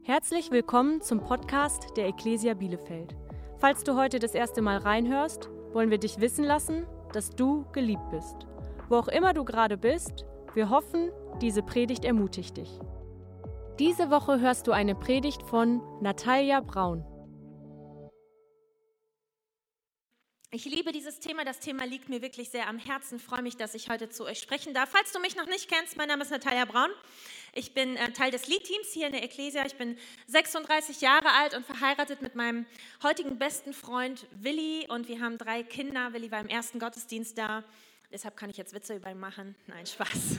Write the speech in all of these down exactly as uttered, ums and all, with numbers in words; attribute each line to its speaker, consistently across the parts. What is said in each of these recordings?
Speaker 1: Herzlich willkommen zum Podcast der Ecclesia Bielefeld. Falls du heute das erste Mal reinhörst, wollen wir dich wissen lassen, dass du geliebt bist. Wo auch immer du gerade bist, wir hoffen, diese Predigt ermutigt dich. Diese Woche hörst du eine Predigt von Natalia Braun.
Speaker 2: Ich liebe dieses Thema, das Thema liegt mir wirklich sehr am Herzen. Ich freue mich, dass ich heute zu euch sprechen darf. Falls du mich noch nicht kennst, mein Name ist Natalia Braun. Ich bin äh, Teil des Lead-Teams hier in der Ecclesia. Ich bin sechsunddreißig Jahre alt und verheiratet mit meinem heutigen besten Freund Willi und wir haben drei Kinder. Willi war im ersten Gottesdienst da. Deshalb kann ich jetzt Witze über ihn machen. Nein, Spaß.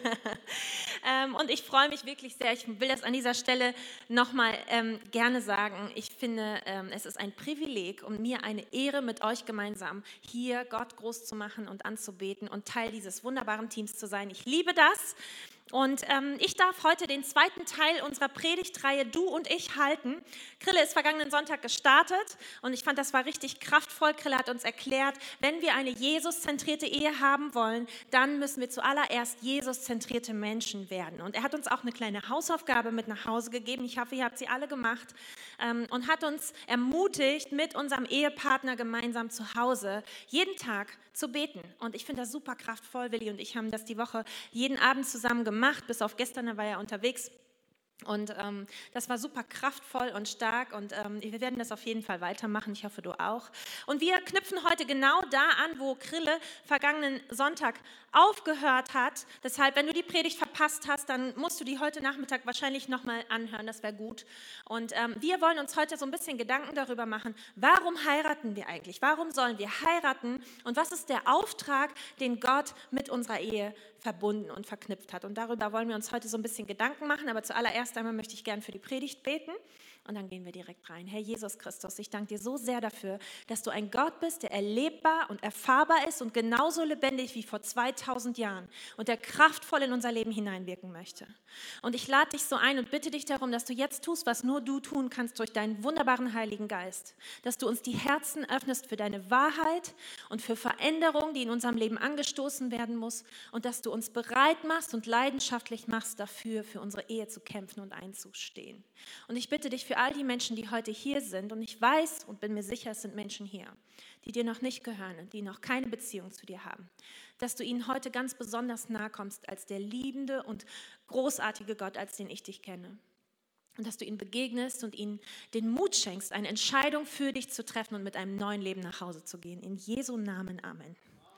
Speaker 2: ähm, und ich freue mich wirklich sehr. Ich will das an dieser Stelle nochmal ähm, gerne sagen. Ich finde, ähm, es ist ein Privileg und mir eine Ehre, mit euch gemeinsam hier Gott groß zu machen und anzubeten und Teil dieses wunderbaren Teams zu sein. Ich liebe das. Und ähm, ich darf heute den zweiten Teil unserer Predigtreihe Du und ich halten. Krille ist vergangenen Sonntag gestartet und ich fand, das war richtig kraftvoll. Krille hat uns erklärt, wenn wir eine Jesus-zentrierte Ehe haben wollen, dann müssen wir zuallererst Jesus-zentrierte Menschen werden. Und er hat uns auch eine kleine Hausaufgabe mit nach Hause gegeben. Ich hoffe, ihr habt sie alle gemacht ähm, und hat uns ermutigt, mit unserem Ehepartner gemeinsam zu Hause jeden Tag zu beten. Und ich finde das super kraftvoll. Willi und ich haben das die Woche jeden Abend zusammen gemacht, bis auf gestern, da war er unterwegs. Und ähm, das war super kraftvoll und stark und ähm, wir werden das auf jeden Fall weitermachen, ich hoffe, du auch. Und wir knüpfen heute genau da an, wo Krille vergangenen Sonntag aufgehört hat. Deshalb, wenn du die Predigt verpasst hast, dann musst du die heute Nachmittag wahrscheinlich nochmal anhören, das wäre gut. Und ähm, wir wollen uns heute so ein bisschen Gedanken darüber machen, warum heiraten wir eigentlich? Warum sollen wir heiraten? Und was ist der Auftrag, den Gott mit unserer Ehe verbunden und verknüpft hat? Und darüber wollen wir uns heute so ein bisschen Gedanken machen, aber zuallererst einmal möchte ich gerne für die Predigt beten und dann gehen wir direkt rein. Herr Jesus Christus, ich danke dir so sehr dafür, dass du ein Gott bist, der erlebbar und erfahrbar ist und genauso lebendig wie vor zweitausend Jahren und der kraftvoll in unser Leben hineinwirken möchte. Und ich lade dich so ein und bitte dich darum, dass du jetzt tust, was nur du tun kannst durch deinen wunderbaren Heiligen Geist, dass du uns die Herzen öffnest für deine Wahrheit und für Veränderung, die in unserem Leben angestoßen werden muss und dass du uns bereit machst und leidenschaftlich machst dafür, für unsere Ehe zu kämpfen und einzustehen. Und ich bitte dich für all die Menschen, die heute hier sind, und ich weiß und bin mir sicher, es sind Menschen hier, die dir noch nicht gehören und die noch keine Beziehung zu dir haben, dass du ihnen heute ganz besonders nahe kommst als der liebende und großartige Gott, als den ich dich kenne. Und dass du ihnen begegnest und ihnen den Mut schenkst, eine Entscheidung für dich zu treffen und mit einem neuen Leben nach Hause zu gehen. In Jesu Namen, Amen.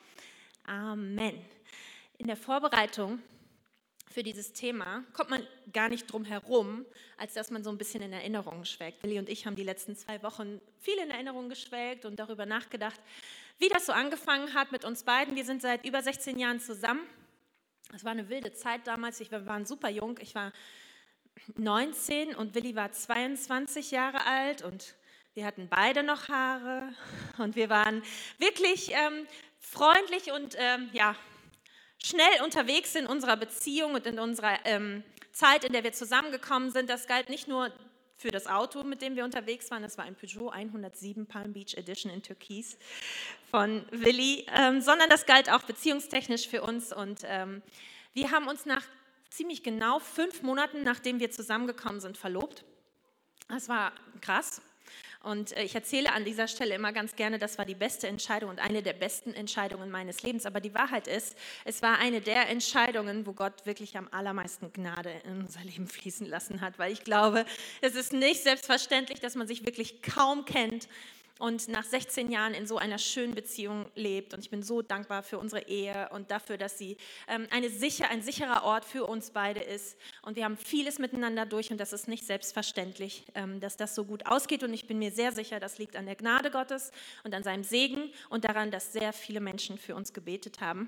Speaker 2: Amen. In der Vorbereitung für dieses Thema kommt man gar nicht drum herum, als dass man so ein bisschen in Erinnerungen schwelgt. Willi und ich haben die letzten zwei Wochen viel in Erinnerungen geschwelgt und darüber nachgedacht, wie das so angefangen hat mit uns beiden. Wir sind seit über sechzehn Jahren zusammen. Es war eine wilde Zeit damals. Wir waren super jung. Ich war neunzehn und Willi war zweiundzwanzig Jahre alt und wir hatten beide noch Haare und wir waren wirklich ähm, freundlich und ähm, ja, schnell unterwegs in unserer Beziehung und in unserer ähm, Zeit, in der wir zusammengekommen sind. Das galt nicht nur für das Auto, mit dem wir unterwegs waren. Das war ein Peugeot hundertsieben Palm Beach Edition in Türkis von Willi, ähm, sondern das galt auch beziehungstechnisch für uns. Und ähm, wir haben uns nach ziemlich genau fünf Monaten, nachdem wir zusammengekommen sind, verlobt. Das war krass. Und ich erzähle an dieser Stelle immer ganz gerne, das war die beste Entscheidung und eine der besten Entscheidungen meines Lebens. Aber die Wahrheit ist, es war eine der Entscheidungen, wo Gott wirklich am allermeisten Gnade in unser Leben fließen lassen hat. Weil ich glaube, es ist nicht selbstverständlich, dass man sich wirklich kaum kennt und nach sechzehn Jahren in so einer schönen Beziehung lebt. Und ich bin so dankbar für unsere Ehe und dafür, dass sie ähm, eine sicher, ein sicherer Ort für uns beide ist. Und wir haben vieles miteinander durch und das ist nicht selbstverständlich, ähm, dass das so gut ausgeht. Und ich bin mir sehr sicher, das liegt an der Gnade Gottes und an seinem Segen und daran, dass sehr viele Menschen für uns gebetet haben.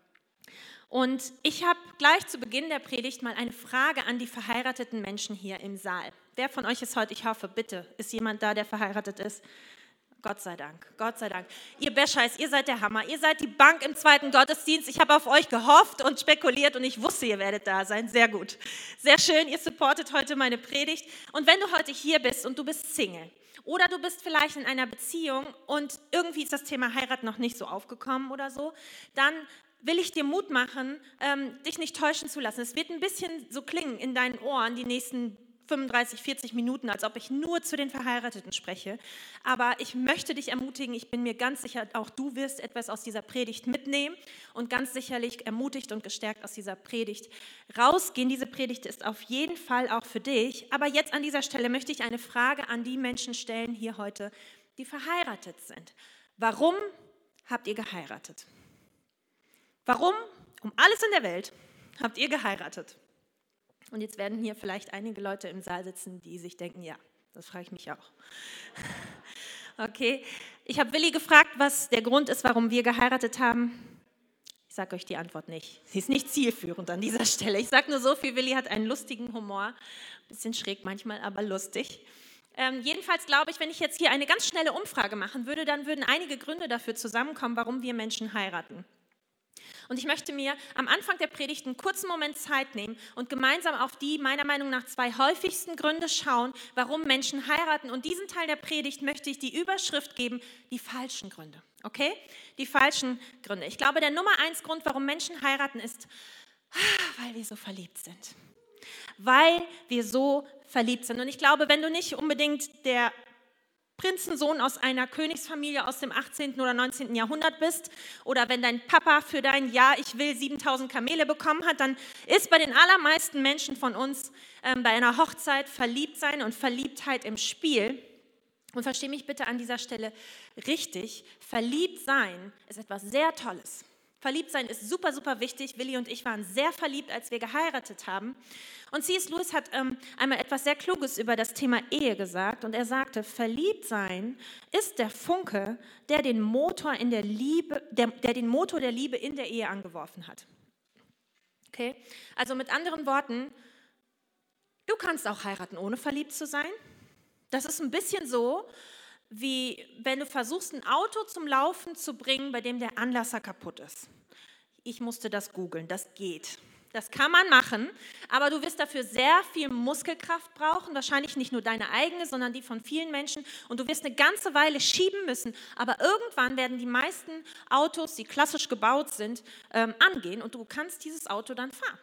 Speaker 2: Und ich habe gleich zu Beginn der Predigt mal eine Frage an die verheirateten Menschen hier im Saal. Wer von euch ist heute, ich hoffe, bitte, ist jemand da, der verheiratet ist? Gott sei Dank, Gott sei Dank. Ihr Bescheiß, ihr seid der Hammer. Ihr seid die Bank im zweiten Gottesdienst. Ich habe auf euch gehofft und spekuliert und ich wusste, ihr werdet da sein. Sehr gut. Sehr schön, ihr supportet heute meine Predigt. Und wenn du heute hier bist und du bist Single oder du bist vielleicht in einer Beziehung und irgendwie ist das Thema Heirat noch nicht so aufgekommen oder so, dann will ich dir Mut machen, ähm, dich nicht täuschen zu lassen. Es wird ein bisschen so klingen in deinen Ohren die nächsten fünfunddreißig, vierzig Minuten, als ob ich nur zu den Verheirateten spreche. Aber ich möchte dich ermutigen, ich bin mir ganz sicher, auch du wirst etwas aus dieser Predigt mitnehmen und ganz sicherlich ermutigt und gestärkt aus dieser Predigt rausgehen. Diese Predigt ist auf jeden Fall auch für dich. Aber jetzt an dieser Stelle möchte ich eine Frage an die Menschen stellen hier heute, die verheiratet sind. Warum habt ihr geheiratet? Warum, um alles in der Welt, habt ihr geheiratet? Und jetzt werden hier vielleicht einige Leute im Saal sitzen, die sich denken, ja, das frage ich mich auch. Okay, ich habe Willi gefragt, was der Grund ist, warum wir geheiratet haben. Ich sage euch die Antwort nicht. Sie ist nicht zielführend an dieser Stelle. Ich sage nur so viel, Willi hat einen lustigen Humor, bisschen schräg manchmal, aber lustig. Ähm, jedenfalls glaube ich, wenn ich jetzt hier eine ganz schnelle Umfrage machen würde, dann würden einige Gründe dafür zusammenkommen, warum wir Menschen heiraten. Und ich möchte mir am Anfang der Predigt einen kurzen Moment Zeit nehmen und gemeinsam auf die meiner Meinung nach zwei häufigsten Gründe schauen, warum Menschen heiraten. Und diesen Teil der Predigt möchte ich die Überschrift geben, die falschen Gründe. Okay? Die falschen Gründe. Ich glaube, der Nummer eins Grund, warum Menschen heiraten, ist, weil wir so verliebt sind. Weil wir so verliebt sind. Und ich glaube, wenn du nicht unbedingt der Prinzensohn aus einer Königsfamilie aus dem achtzehnten oder neunzehnten Jahrhundert bist oder wenn dein Papa für dein Ja, ich will siebentausend Kamele bekommen hat, dann ist bei den allermeisten Menschen von uns ähm, bei einer Hochzeit Verliebtsein und Verliebtheit im Spiel. Und versteh mich bitte an dieser Stelle richtig, Verliebtsein ist etwas sehr Tolles. Verliebtsein ist super, super wichtig. Willi und ich waren sehr verliebt, als wir geheiratet haben. Und C S Lewis hat ähm, einmal etwas sehr Kluges über das Thema Ehe gesagt. Und er sagte, Verliebtsein ist der Funke, der den Motor in der Liebe, der, der den Motor der Liebe in der Ehe angeworfen hat. Okay? Also mit anderen Worten, du kannst auch heiraten, ohne verliebt zu sein. Das ist ein bisschen so, wie wenn du versuchst, ein Auto zum Laufen zu bringen, bei dem der Anlasser kaputt ist. Ich musste das googeln, das geht. Das kann man machen, aber du wirst dafür sehr viel Muskelkraft brauchen, wahrscheinlich nicht nur deine eigene, sondern die von vielen Menschen und du wirst eine ganze Weile schieben müssen, aber irgendwann werden die meisten Autos, die klassisch gebaut sind, ähm, angehen und du kannst dieses Auto dann fahren.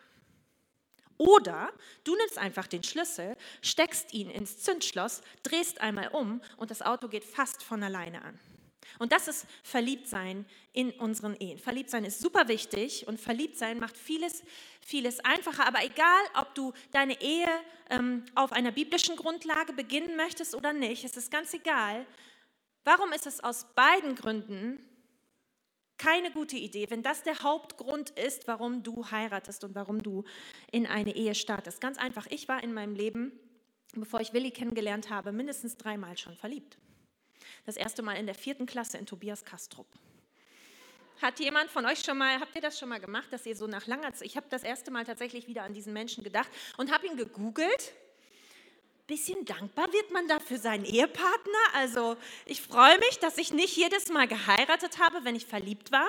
Speaker 2: Oder du nimmst einfach den Schlüssel, steckst ihn ins Zündschloss, drehst einmal um und das Auto geht fast von alleine an. Und das ist Verliebtsein in unseren Ehen. Verliebtsein ist super wichtig und Verliebtsein macht vieles, vieles einfacher. Aber egal, ob du deine Ehe ähm, auf einer biblischen Grundlage beginnen möchtest oder nicht, es ist ganz egal. Warum ist es aus beiden Gründen keine gute Idee, wenn das der Hauptgrund ist, warum du heiratest und warum du in eine Ehe startest? Ganz einfach, ich war in meinem Leben, bevor ich Willi kennengelernt habe, mindestens dreimal schon verliebt. Das erste Mal in der vierten Klasse in Tobias Kastrup. Hat jemand von euch schon mal, habt ihr das schon mal gemacht, dass ihr so nach langer Zeit, ich habe das erste Mal tatsächlich wieder an diesen Menschen gedacht und habe ihn gegoogelt. Bisschen dankbar wird man da für seinen Ehepartner. Also ich freue mich, dass ich nicht jedes Mal geheiratet habe, wenn ich verliebt war.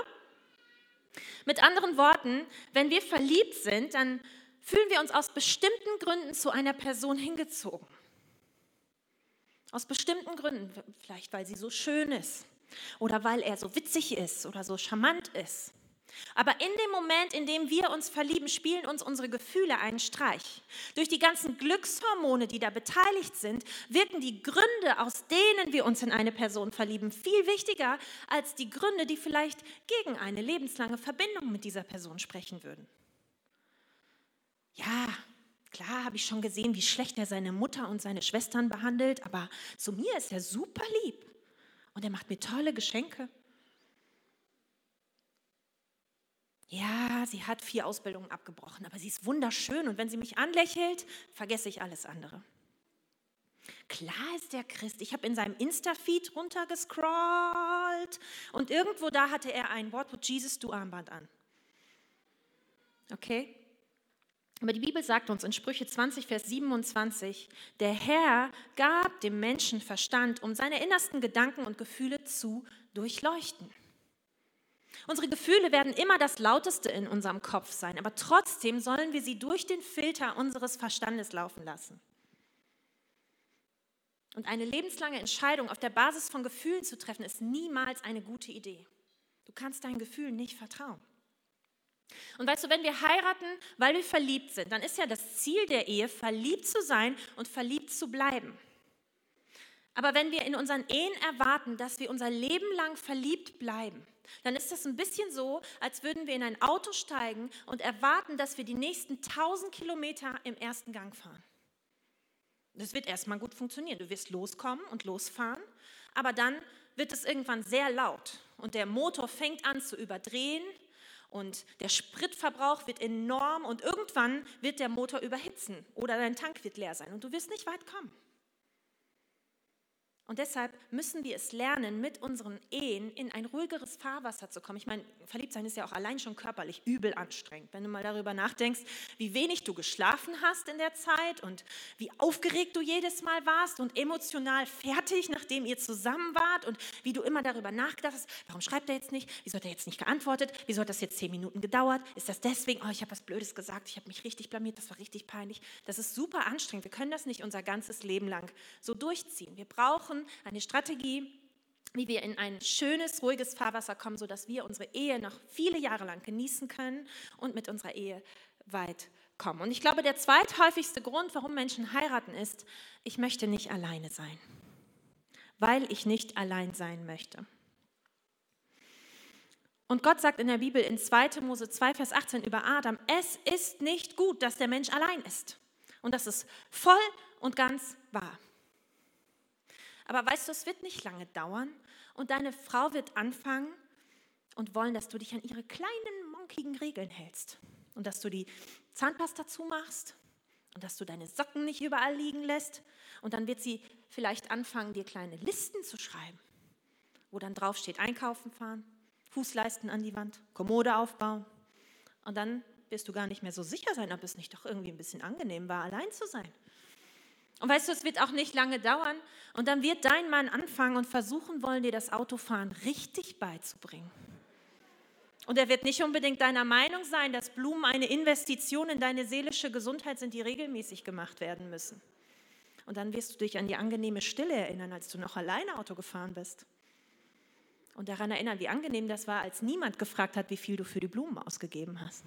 Speaker 2: Mit anderen Worten, wenn wir verliebt sind, dann fühlen wir uns aus bestimmten Gründen zu einer Person hingezogen. Aus bestimmten Gründen, vielleicht weil sie so schön ist oder weil er so witzig ist oder so charmant ist. Aber in dem Moment, in dem wir uns verlieben, spielen uns unsere Gefühle einen Streich. Durch die ganzen Glückshormone, die da beteiligt sind, wirken die Gründe, aus denen wir uns in eine Person verlieben, viel wichtiger als die Gründe, die vielleicht gegen eine lebenslange Verbindung mit dieser Person sprechen würden. Ja, klar habe ich schon gesehen, wie schlecht er seine Mutter und seine Schwestern behandelt, aber zu mir ist er super lieb und er macht mir tolle Geschenke. Ja, sie hat vier Ausbildungen abgebrochen, aber sie ist wunderschön und wenn sie mich anlächelt, vergesse ich alles andere. Klar ist der Christ. Ich habe in seinem Insta-Feed runtergescrollt und irgendwo da hatte er ein What would Jesus do Armband an. Okay? Aber die Bibel sagt uns in Sprüche zwanzig, Vers siebenundzwanzig, der Herr gab dem Menschen Verstand, um seine innersten Gedanken und Gefühle zu durchleuchten. Unsere Gefühle werden immer das Lauteste in unserem Kopf sein, aber trotzdem sollen wir sie durch den Filter unseres Verstandes laufen lassen. Und eine lebenslange Entscheidung auf der Basis von Gefühlen zu treffen, ist niemals eine gute Idee. Du kannst deinen Gefühlen nicht vertrauen. Und weißt du, wenn wir heiraten, weil wir verliebt sind, dann ist ja das Ziel der Ehe, verliebt zu sein und verliebt zu bleiben. Aber wenn wir in unseren Ehen erwarten, dass wir unser Leben lang verliebt bleiben, dann ist das ein bisschen so, als würden wir in ein Auto steigen und erwarten, dass wir die nächsten tausend Kilometer im ersten Gang fahren. Das wird erstmal gut funktionieren. Du wirst loskommen und losfahren, aber dann wird es irgendwann sehr laut und der Motor fängt an zu überdrehen und der Spritverbrauch wird enorm und irgendwann wird der Motor überhitzen oder dein Tank wird leer sein und du wirst nicht weit kommen. Und deshalb müssen wir es lernen, mit unseren Ehen in ein ruhigeres Fahrwasser zu kommen. Ich meine, verliebt sein ist ja auch allein schon körperlich übel anstrengend. Wenn du mal darüber nachdenkst, wie wenig du geschlafen hast in der Zeit und wie aufgeregt du jedes Mal warst und emotional fertig, nachdem ihr zusammen wart und wie du immer darüber nachgedacht hast, warum schreibt er jetzt nicht, wieso hat er jetzt nicht geantwortet, wieso hat das jetzt zehn Minuten gedauert, ist das deswegen, oh, ich habe was Blödes gesagt, ich habe mich richtig blamiert, das war richtig peinlich. Das ist super anstrengend. Wir können das nicht unser ganzes Leben lang so durchziehen. Wir brauchen eine Strategie, wie wir in ein schönes, ruhiges Fahrwasser kommen, sodass wir unsere Ehe noch viele Jahre lang genießen können und mit unserer Ehe weit kommen. Und ich glaube, der zweithäufigste Grund, warum Menschen heiraten, ist, ich möchte nicht alleine sein, weil ich nicht allein sein möchte. Und Gott sagt in der Bibel in zweiter Mose zwei, Vers achtzehn über Adam, es ist nicht gut, dass der Mensch allein ist. Und das ist voll und ganz wahr. Aber weißt du, es wird nicht lange dauern und deine Frau wird anfangen und wollen, dass du dich an ihre kleinen, monkigen Regeln hältst und dass du die Zahnpasta zumachst und dass du deine Socken nicht überall liegen lässt und dann wird sie vielleicht anfangen, dir kleine Listen zu schreiben, wo dann drauf steht, einkaufen fahren, Fußleisten an die Wand, Kommode aufbauen und dann wirst du gar nicht mehr so sicher sein, ob es nicht doch irgendwie ein bisschen angenehm war, allein zu sein. Und weißt du, es wird auch nicht lange dauern und dann wird dein Mann anfangen und versuchen wollen, dir das Autofahren richtig beizubringen. Und er wird nicht unbedingt deiner Meinung sein, dass Blumen eine Investition in deine seelische Gesundheit sind, die regelmäßig gemacht werden müssen. Und dann wirst du dich an die angenehme Stille erinnern, als du noch alleine Auto gefahren bist. Und daran erinnern, wie angenehm das war, als niemand gefragt hat, wie viel du für die Blumen ausgegeben hast.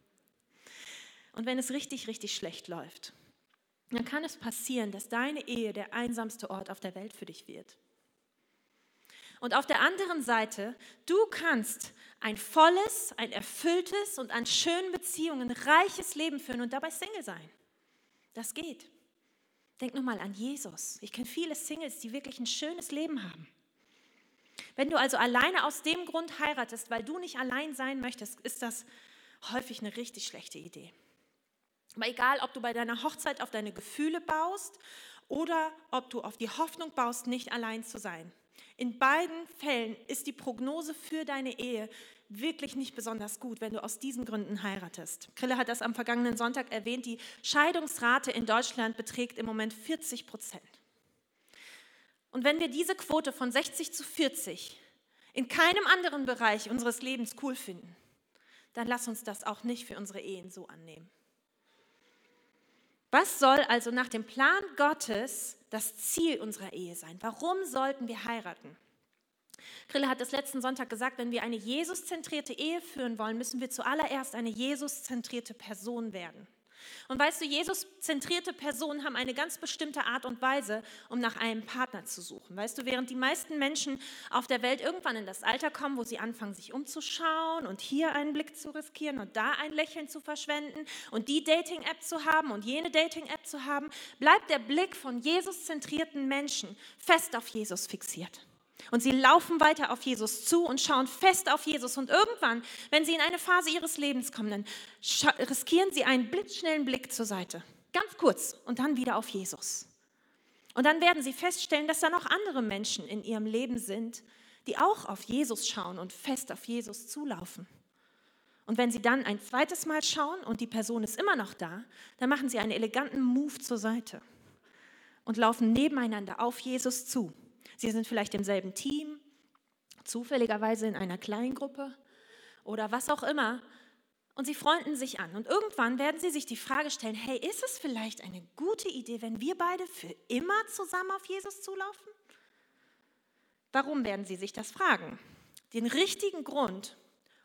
Speaker 2: Und wenn es richtig, richtig schlecht läuft, dann kann es passieren, dass deine Ehe der einsamste Ort auf der Welt für dich wird. Und auf der anderen Seite, du kannst ein volles, ein erfülltes und an schönen Beziehungen reiches Leben führen und dabei Single sein. Das geht. Denk nur mal an Jesus. Ich kenne viele Singles, die wirklich ein schönes Leben haben. Wenn du also alleine aus dem Grund heiratest, weil du nicht allein sein möchtest, ist das häufig eine richtig schlechte Idee. Aber egal, ob du bei deiner Hochzeit auf deine Gefühle baust oder ob du auf die Hoffnung baust, nicht allein zu sein. In beiden Fällen ist die Prognose für deine Ehe wirklich nicht besonders gut, wenn du aus diesen Gründen heiratest. Krille hat das am vergangenen Sonntag erwähnt, die Scheidungsrate in Deutschland beträgt im Moment vierzig Prozent. Und wenn wir diese Quote von sechzig zu vierzig in keinem anderen Bereich unseres Lebens cool finden, dann lass uns das auch nicht für unsere Ehen so annehmen. Was soll also nach dem Plan Gottes das Ziel unserer Ehe sein? Warum sollten wir heiraten? Krille hat das letzten Sonntag gesagt, wenn wir eine Jesus-zentrierte Ehe führen wollen, müssen wir zuallererst eine Jesus-zentrierte Person werden. Und weißt du, Jesus-zentrierte Personen haben eine ganz bestimmte Art und Weise, um nach einem Partner zu suchen. Weißt du, während die meisten Menschen auf der Welt irgendwann in das Alter kommen, wo sie anfangen, sich umzuschauen und hier einen Blick zu riskieren und da ein Lächeln zu verschwenden und die Dating-App zu haben und jene Dating-App zu haben, bleibt der Blick von Jesus-zentrierten Menschen fest auf Jesus fixiert. Und sie laufen weiter auf Jesus zu und schauen fest auf Jesus. Und irgendwann, wenn sie in eine Phase ihres Lebens kommen, dann riskieren sie einen blitzschnellen Blick zur Seite. Ganz kurz und dann wieder auf Jesus. Und dann werden sie feststellen, dass da noch andere Menschen in ihrem Leben sind, die auch auf Jesus schauen und fest auf Jesus zulaufen. Und wenn sie dann ein zweites Mal schauen und die Person ist immer noch da, dann machen sie einen eleganten Move zur Seite und laufen nebeneinander auf Jesus zu. Sie sind vielleicht im selben Team, zufälligerweise in einer Kleingruppe oder was auch immer. Und sie freunden sich an. Und irgendwann werden sie sich die Frage stellen, hey, ist es vielleicht eine gute Idee, wenn wir beide für immer zusammen auf Jesus zulaufen? Warum werden sie sich das fragen? Den richtigen Grund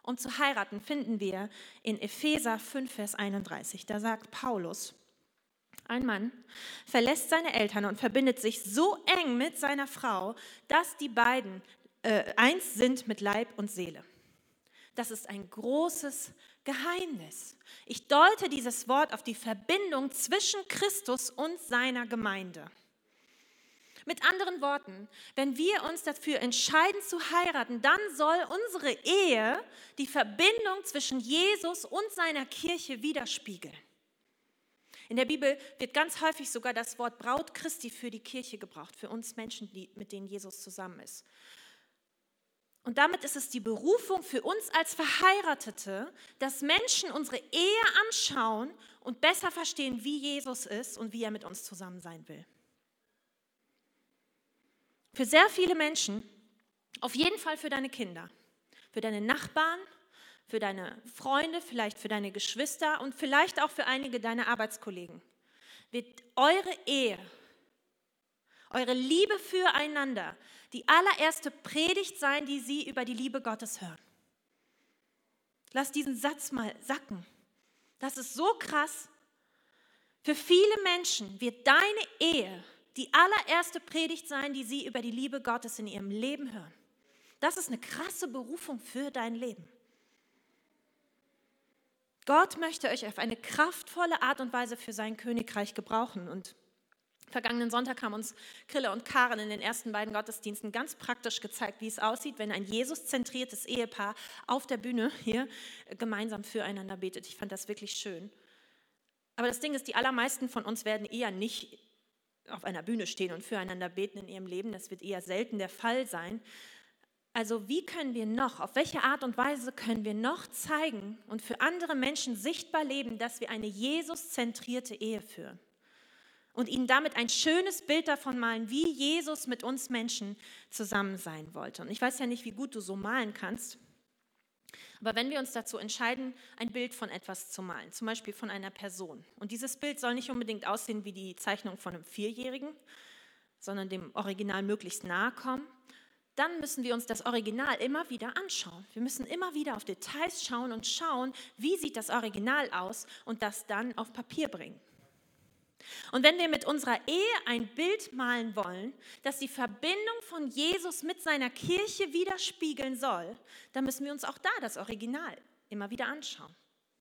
Speaker 2: um zu heiraten, finden wir in Epheser fünf, Vers einunddreißig. Da sagt Paulus, ein Mann verlässt seine Eltern und verbindet sich so eng mit seiner Frau, dass die beiden äh, eins sind mit Leib und Seele. Das ist ein großes Geheimnis. Ich deute dieses Wort auf die Verbindung zwischen Christus und seiner Gemeinde. Mit anderen Worten, wenn wir uns dafür entscheiden zu heiraten, dann soll unsere Ehe die Verbindung zwischen Jesus und seiner Kirche widerspiegeln. In der Bibel wird ganz häufig sogar das Wort Braut Christi für die Kirche gebraucht, für uns Menschen, die, mit denen Jesus zusammen ist. Und damit ist es die Berufung für uns als Verheiratete, dass Menschen unsere Ehe anschauen und besser verstehen, wie Jesus ist und wie er mit uns zusammen sein will. Für sehr viele Menschen, auf jeden Fall für deine Kinder, für deine Nachbarn, für deine Freunde, vielleicht für deine Geschwister und vielleicht auch für einige deiner Arbeitskollegen, wird eure Ehe, eure Liebe füreinander die allererste Predigt sein, die sie über die Liebe Gottes hören. Lass diesen Satz mal sacken. Das ist so krass. Für viele Menschen wird deine Ehe die allererste Predigt sein, die sie über die Liebe Gottes in ihrem Leben hören. Das ist eine krasse Berufung für dein Leben. Gott möchte euch auf eine kraftvolle Art und Weise für sein Königreich gebrauchen. Und vergangenen Sonntag haben uns Krille und Karen in den ersten beiden Gottesdiensten ganz praktisch gezeigt, wie es aussieht, wenn ein Jesus-zentriertes Ehepaar auf der Bühne hier gemeinsam füreinander betet. Ich fand das wirklich schön. Aber das Ding ist, die allermeisten von uns werden eher nicht auf einer Bühne stehen und füreinander beten in ihrem Leben. Das wird eher selten der Fall sein. Also wie können wir noch, auf welche Art und Weise können wir noch zeigen und für andere Menschen sichtbar leben, dass wir eine Jesus-zentrierte Ehe führen und ihnen damit ein schönes Bild davon malen, wie Jesus mit uns Menschen zusammen sein wollte. Und ich weiß ja nicht, wie gut du so malen kannst, aber wenn wir uns dazu entscheiden, ein Bild von etwas zu malen, zum Beispiel von einer Person, und dieses Bild soll nicht unbedingt aussehen wie die Zeichnung von einem Vierjährigen, sondern dem Original möglichst nahe kommen, dann müssen wir uns das Original immer wieder anschauen. Wir müssen immer wieder auf Details schauen und schauen, wie sieht das Original aus und das dann auf Papier bringen. Und wenn wir mit unserer Ehe ein Bild malen wollen, das die Verbindung von Jesus mit seiner Kirche widerspiegeln soll, dann müssen wir uns auch da das Original immer wieder anschauen.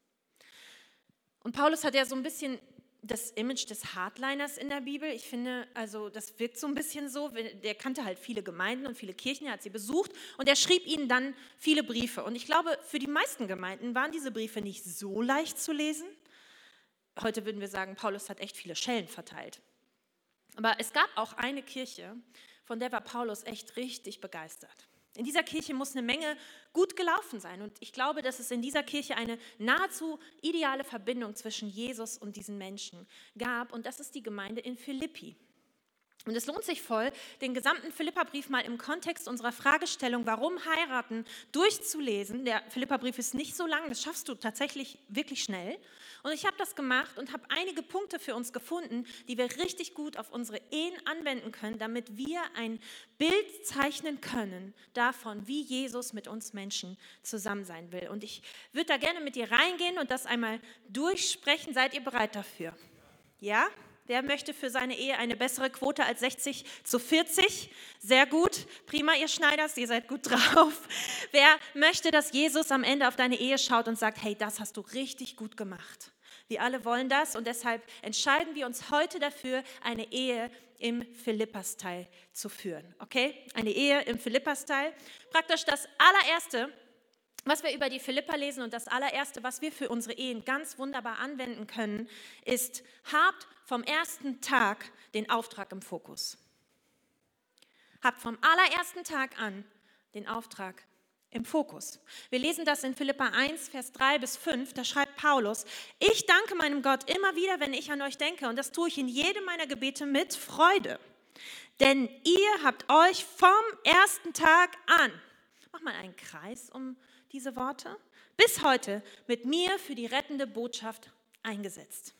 Speaker 2: Und Paulus hat ja so ein bisschen das Image des Hardliners in der Bibel. Ich finde, also das wirkt so ein bisschen so, der kannte halt viele Gemeinden und viele Kirchen, er hat sie besucht und er schrieb ihnen dann viele Briefe. Und ich glaube, für die meisten Gemeinden waren diese Briefe nicht so leicht zu lesen. Heute würden wir sagen, Paulus hat echt viele Schellen verteilt. Aber es gab auch eine Kirche, von der war Paulus echt richtig begeistert. In dieser Kirche muss eine Menge gut gelaufen sein. Und ich glaube, dass es in dieser Kirche eine nahezu ideale Verbindung zwischen Jesus und diesen Menschen gab. Und das ist die Gemeinde in Philippi. Und es lohnt sich voll, den gesamten Philipperbrief mal im Kontext unserer Fragestellung, warum heiraten, durchzulesen. Der Philipperbrief ist nicht so lang, das schaffst du tatsächlich wirklich schnell. Und ich habe das gemacht und habe einige Punkte für uns gefunden, die wir richtig gut auf unsere Ehen anwenden können, damit wir ein Bild zeichnen können davon, wie Jesus mit uns Menschen zusammen sein will. Und ich würde da gerne mit dir reingehen und das einmal durchsprechen. Seid ihr bereit dafür? Ja? Wer möchte für seine Ehe eine bessere Quote als sechzig zu vierzig? Sehr gut. Prima, ihr Schneiders, ihr seid gut drauf. Wer möchte, dass Jesus am Ende auf deine Ehe schaut und sagt, hey, das hast du richtig gut gemacht? Wir alle wollen das und deshalb entscheiden wir uns heute dafür, eine Ehe im Philipper-Style zu führen. Okay? Eine Ehe im Philipper-Style. Praktisch das allererste, was wir über die Philipper lesen und das allererste, was wir für unsere Ehen ganz wunderbar anwenden können, ist, habt vom ersten Tag den Auftrag im Fokus. Habt vom allerersten Tag an den Auftrag im Fokus. Wir lesen das in Philipper eins, Vers drei bis fünf, da schreibt Paulus, ich danke meinem Gott immer wieder, wenn ich an euch denke und das tue ich in jedem meiner Gebete mit Freude. Denn ihr habt euch vom ersten Tag an, mach mal einen Kreis um diese Worte, bis heute mit mir für die rettende Botschaft eingesetzt.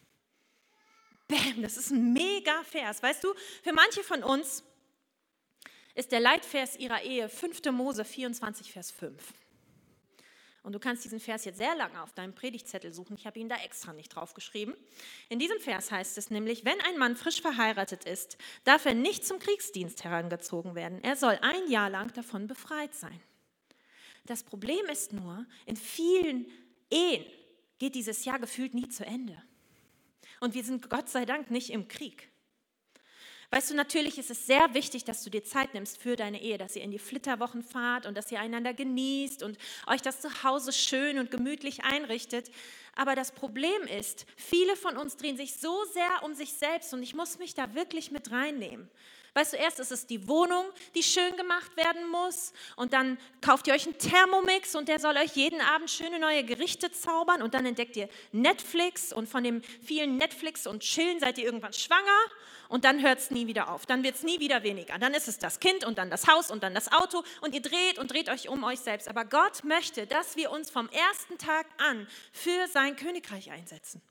Speaker 2: Bäm, das ist ein mega Vers. Weißt du, für manche von uns ist der Leitvers ihrer Ehe fünfter Mose vierundzwanzig, Vers fünf. Und du kannst diesen Vers jetzt sehr lange auf deinem Predigtzettel suchen. Ich habe ihn da extra nicht draufgeschrieben. In diesem Vers heißt es nämlich, wenn ein Mann frisch verheiratet ist, darf er nicht zum Kriegsdienst herangezogen werden. Er soll ein Jahr lang davon befreit sein. Das Problem ist nur, in vielen Ehen geht dieses Jahr gefühlt nie zu Ende. Und wir sind Gott sei Dank nicht im Krieg. Weißt du, natürlich ist es sehr wichtig, dass du dir Zeit nimmst für deine Ehe, dass ihr in die Flitterwochen fahrt und dass ihr einander genießt und euch das zu Hause schön und gemütlich einrichtet. Aber das Problem ist, viele von uns drehen sich so sehr um sich selbst und ich muss mich da wirklich mit reinnehmen. Weißt du, erst ist es die Wohnung, die schön gemacht werden muss und dann kauft ihr euch einen Thermomix und der soll euch jeden Abend schöne neue Gerichte zaubern und dann entdeckt ihr Netflix und von dem vielen Netflix und Chillen seid ihr irgendwann schwanger und dann hört es nie wieder auf, dann wird es nie wieder weniger. Dann ist es das Kind und dann das Haus und dann das Auto und ihr dreht und dreht euch um euch selbst. Aber Gott möchte, dass wir uns vom ersten Tag an für sein Königreich einsetzen.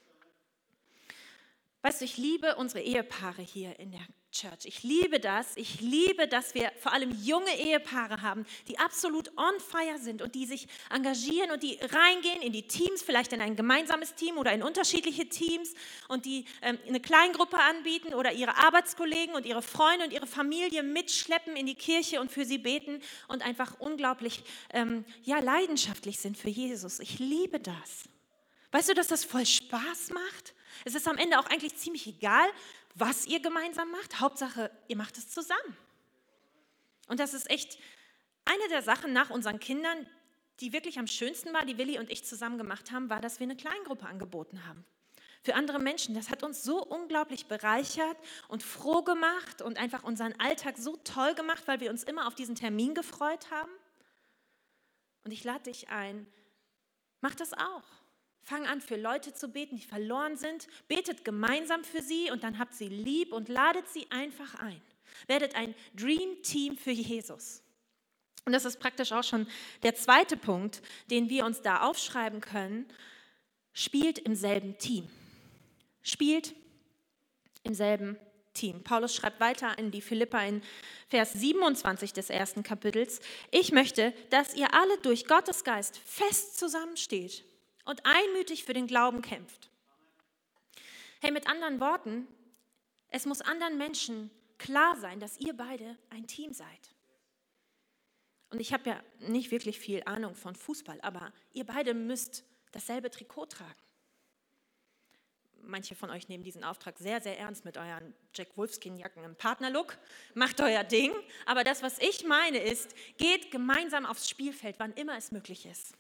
Speaker 2: Weißt du, ich liebe unsere Ehepaare hier in der Church. Ich liebe das. Ich liebe, dass wir vor allem junge Ehepaare haben, die absolut on fire sind und die sich engagieren und die reingehen in die Teams, vielleicht in ein gemeinsames Team oder in unterschiedliche Teams und die ähm, eine Kleingruppe anbieten oder ihre Arbeitskollegen und ihre Freunde und ihre Familie mitschleppen in die Kirche und für sie beten und einfach unglaublich ähm, ja, leidenschaftlich sind für Jesus. Ich liebe das. Weißt du, dass das voll Spaß macht? Es ist am Ende auch eigentlich ziemlich egal, was ihr gemeinsam macht. Hauptsache, ihr macht es zusammen. Und das ist echt eine der Sachen nach unseren Kindern, die wirklich am schönsten war, die Willi und ich zusammen gemacht haben, war, dass wir eine Kleingruppe angeboten haben. Für andere Menschen. Das hat uns so unglaublich bereichert und froh gemacht und einfach unseren Alltag so toll gemacht, weil wir uns immer auf diesen Termin gefreut haben. Und ich lade dich ein, mach das auch. Fang an, für Leute zu beten, die verloren sind. Betet gemeinsam für sie und dann habt sie lieb und ladet sie einfach ein. Werdet ein Dream Team für Jesus. Und das ist praktisch auch schon der zweite Punkt, den wir uns da aufschreiben können. Spielt im selben Team. Spielt im selben Team. Paulus schreibt weiter in die Philipper in Vers siebenundzwanzig des ersten Kapitels. Ich möchte, dass ihr alle durch Gottes Geist fest zusammensteht und einmütig für den Glauben kämpft. Hey, mit anderen Worten, es muss anderen Menschen klar sein, dass ihr beide ein Team seid. Und ich habe ja nicht wirklich viel Ahnung von Fußball, aber ihr beide müsst dasselbe Trikot tragen. Manche von euch nehmen diesen Auftrag sehr, sehr ernst mit euren Jack Wolfskin-Jacken im Partnerlook. Macht euer Ding. Aber das, was ich meine, ist, geht gemeinsam aufs Spielfeld, wann immer es möglich ist.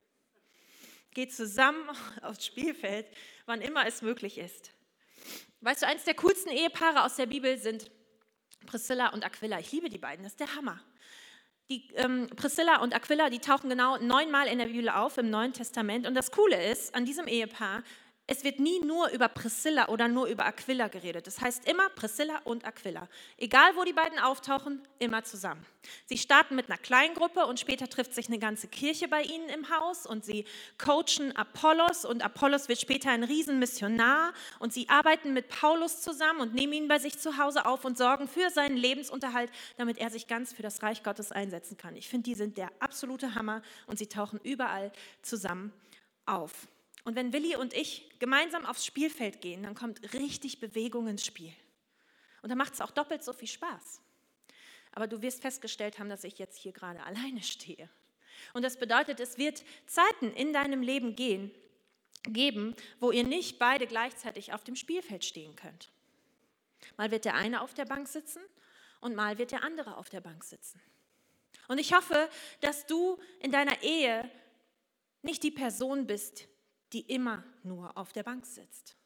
Speaker 2: Geht zusammen aufs Spielfeld, wann immer es möglich ist. Weißt du, eines der coolsten Ehepaare aus der Bibel sind Priscilla und Aquila. Ich liebe die beiden, das ist der Hammer. Die ähm, Priscilla und Aquila, die tauchen genau neunmal in der Bibel auf im Neuen Testament. Und das Coole ist an diesem Ehepaar, es wird nie nur über Priscilla oder nur über Aquila geredet. Das heißt immer Priscilla und Aquila. Egal, wo die beiden auftauchen, immer zusammen. Sie starten mit einer Kleingruppe und später trifft sich eine ganze Kirche bei ihnen im Haus und sie coachen Apollos und Apollos wird später ein Riesenmissionar und sie arbeiten mit Paulus zusammen und nehmen ihn bei sich zu Hause auf und sorgen für seinen Lebensunterhalt, damit er sich ganz für das Reich Gottes einsetzen kann. Ich finde, die sind der absolute Hammer und sie tauchen überall zusammen auf. Und wenn Willi und ich gemeinsam aufs Spielfeld gehen, dann kommt richtig Bewegung ins Spiel. Und dann macht es auch doppelt so viel Spaß. Aber du wirst festgestellt haben, dass ich jetzt hier gerade alleine stehe. Und das bedeutet, es wird Zeiten in deinem Leben gehen, geben, wo ihr nicht beide gleichzeitig auf dem Spielfeld stehen könnt. Mal wird der eine auf der Bank sitzen und mal wird der andere auf der Bank sitzen. Und ich hoffe, dass du in deiner Ehe nicht die Person bist, die immer nur auf der Bank sitzt.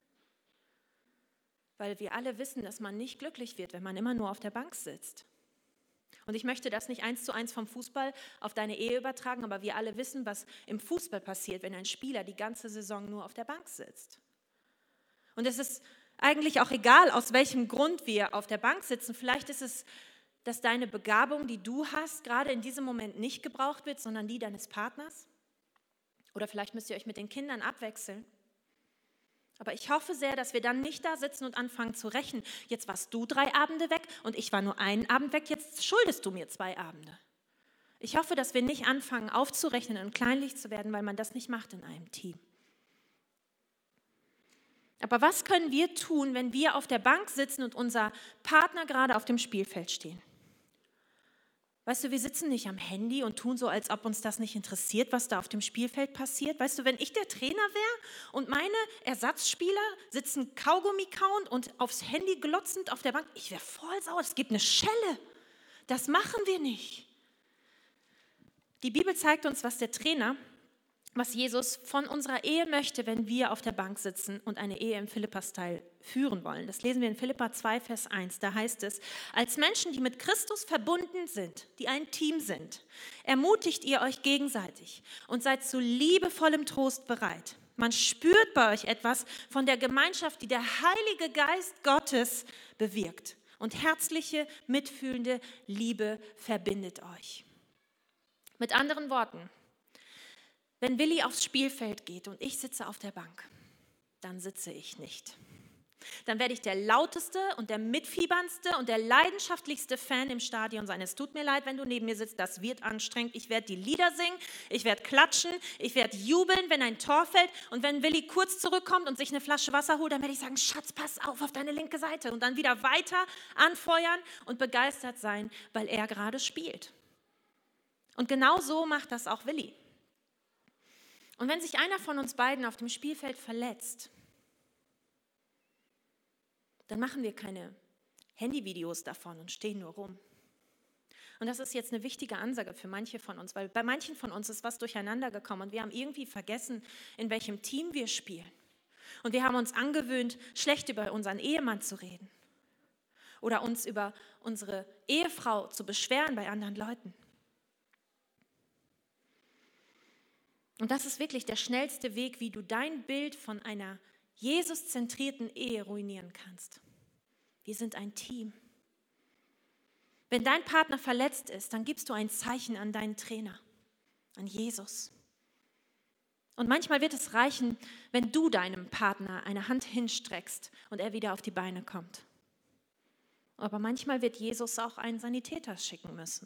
Speaker 2: Weil wir alle wissen, dass man nicht glücklich wird, wenn man immer nur auf der Bank sitzt. Und ich möchte das nicht eins zu eins vom Fußball auf deine Ehe übertragen, aber wir alle wissen, was im Fußball passiert, wenn ein Spieler die ganze Saison nur auf der Bank sitzt. Und es ist eigentlich auch egal, aus welchem Grund wir auf der Bank sitzen. Vielleicht ist es, dass deine Begabung, die du hast, gerade in diesem Moment nicht gebraucht wird, sondern die deines Partners. Oder vielleicht müsst ihr euch mit den Kindern abwechseln. Aber ich hoffe sehr, dass wir dann nicht da sitzen und anfangen zu rechnen. Jetzt warst du drei Abende weg und ich war nur einen Abend weg, jetzt schuldest du mir zwei Abende. Ich hoffe, dass wir nicht anfangen aufzurechnen und kleinlich zu werden, weil man das nicht macht in einem Team. Aber was können wir tun, wenn wir auf der Bank sitzen und unser Partner gerade auf dem Spielfeld stehen? Weißt du, wir sitzen nicht am Handy und tun so, als ob uns das nicht interessiert, was da auf dem Spielfeld passiert. Weißt du, wenn ich der Trainer wäre und meine Ersatzspieler sitzen Kaugummi kauend und aufs Handy glotzend auf der Bank, ich wäre voll sauer, es gibt eine Schelle. Das machen wir nicht. Die Bibel zeigt uns, was der Trainer, was Jesus von unserer Ehe möchte, wenn wir auf der Bank sitzen und eine Ehe im Philippa-Style führen wollen. Das lesen wir in Philippa zwei, Vers eins. Da heißt es, als Menschen, die mit Christus verbunden sind, die ein Team sind, ermutigt ihr euch gegenseitig und seid zu liebevollem Trost bereit. Man spürt bei euch etwas von der Gemeinschaft, die der Heilige Geist Gottes bewirkt. Und herzliche, mitfühlende Liebe verbindet euch. Mit anderen Worten, wenn Willi aufs Spielfeld geht und ich sitze auf der Bank, dann sitze ich nicht. Dann werde ich der lauteste und der mitfieberndste und der leidenschaftlichste Fan im Stadion sein. Es tut mir leid, wenn du neben mir sitzt, das wird anstrengend. Ich werde die Lieder singen, ich werde klatschen, ich werde jubeln, wenn ein Tor fällt. Und wenn Willi kurz zurückkommt und sich eine Flasche Wasser holt, dann werde ich sagen, Schatz, pass auf auf deine linke Seite. Und dann wieder weiter anfeuern und begeistert sein, weil er gerade spielt. Und genau so macht das auch Willi. Und wenn sich einer von uns beiden auf dem Spielfeld verletzt, dann machen wir keine Handyvideos davon und stehen nur rum. Und das ist jetzt eine wichtige Ansage für manche von uns, weil bei manchen von uns ist was durcheinander gekommen und wir haben irgendwie vergessen, in welchem Team wir spielen. Und wir haben uns angewöhnt, schlecht über unseren Ehemann zu reden oder uns über unsere Ehefrau zu beschweren bei anderen Leuten. Und das ist wirklich der schnellste Weg, wie du dein Bild von einer Jesus-zentrierten Ehe ruinieren kannst. Wir sind ein Team. Wenn dein Partner verletzt ist, dann gibst du ein Zeichen an deinen Trainer, an Jesus. Und manchmal wird es reichen, wenn du deinem Partner eine Hand hinstreckst und er wieder auf die Beine kommt. Aber manchmal wird Jesus auch einen Sanitäter schicken müssen.